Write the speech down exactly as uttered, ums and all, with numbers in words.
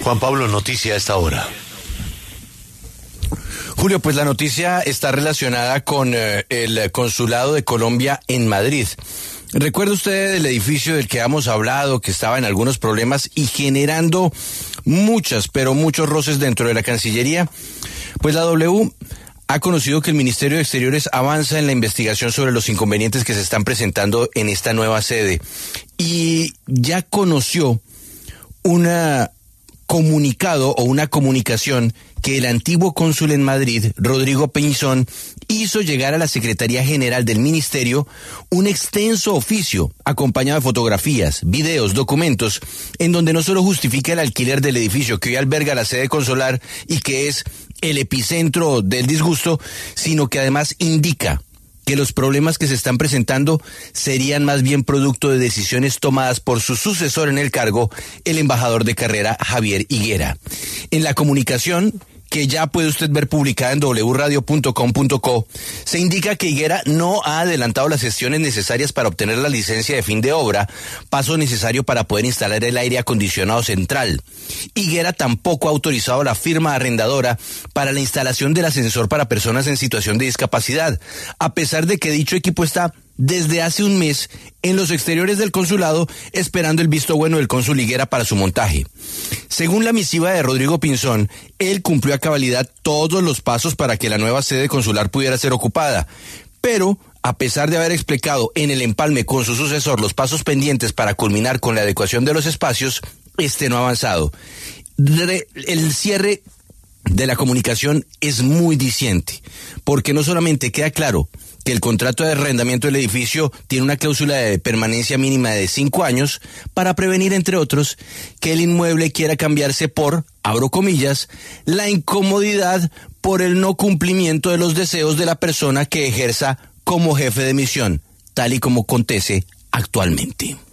Juan Pablo, noticia a esta hora. Julio, pues la noticia está relacionada con eh, el Consulado de Colombia en Madrid. ¿Recuerda usted del edificio del que hemos hablado, que estaba en algunos problemas y generando muchas, pero muchos roces dentro de la Cancillería? Pues la W ha conocido que el Ministerio de Exteriores avanza en la investigación sobre los inconvenientes que se están presentando en esta nueva sede y ya conoció un comunicado o una comunicación que el antiguo cónsul en Madrid, Rodrigo Pinzón, hizo llegar a la Secretaría General del Ministerio un extenso oficio acompañado de fotografías, videos, documentos, en donde no solo justifica el alquiler del edificio que hoy alberga la sede consular y que es el epicentro del disgusto, sino que además indica que los problemas que se están presentando serían más bien producto de decisiones tomadas por su sucesor en el cargo, el embajador de carrera Javier Higuera. En la comunicación, que ya puede usted ver publicada en doble u radio punto com punto co, se indica que Higuera no ha adelantado las gestiones necesarias para obtener la licencia de fin de obra, paso necesario para poder instalar el aire acondicionado central. Higuera tampoco ha autorizado a la firma arrendadora para la instalación del ascensor para personas en situación de discapacidad, a pesar de que dicho equipo está desde hace un mes en los exteriores del consulado esperando el visto bueno del cónsul Higuera para su montaje. Según la misiva de Rodrigo Pinzón, él cumplió a cabalidad todos los pasos para que la nueva sede consular pudiera ser ocupada, pero a pesar de haber explicado en el empalme con su sucesor los pasos pendientes para culminar con la adecuación de los espacios, este no ha avanzado. El cierre de la comunicación es muy diciente, porque no solamente queda claro que el contrato de arrendamiento del edificio tiene una cláusula de permanencia mínima de cinco años para prevenir, entre otros, que el inmueble quiera cambiarse por, abro comillas, la incomodidad por el no cumplimiento de los deseos de la persona que ejerza como jefe de misión, tal y como acontece actualmente.